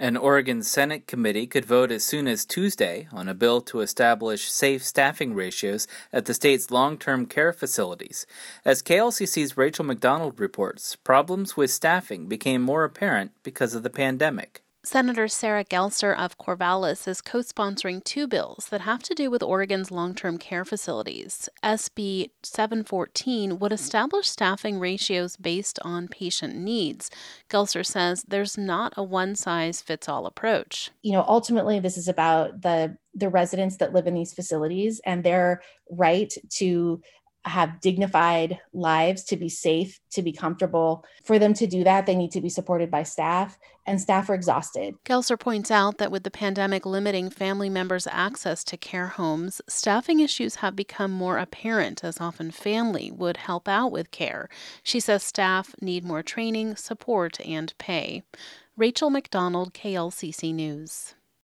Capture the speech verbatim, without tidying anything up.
An Oregon Senate committee could vote as soon as Tuesday on a bill to establish safe staffing ratios at the state's long-term care facilities. As K L C C's Rachel McDonald reports, problems with staffing became more apparent because of the pandemic. Senator Sarah Gelser of Corvallis is co-sponsoring two bills that have to do with Oregon's long-term care facilities. S B seven fourteen would establish staffing ratios based on patient needs. Gelser says there's not a one-size-fits-all approach. You know, ultimately, this is about the, the residents that live in these facilities and their right to have dignified lives, to be safe, to be comfortable. For them to do that, they need to be supported by staff, and staff are exhausted. Gelser points out that with the pandemic limiting family members' access to care homes, staffing issues have become more apparent as often family would help out with care. She says staff need more training, support, and pay. Rachel McDonald, K L C C News.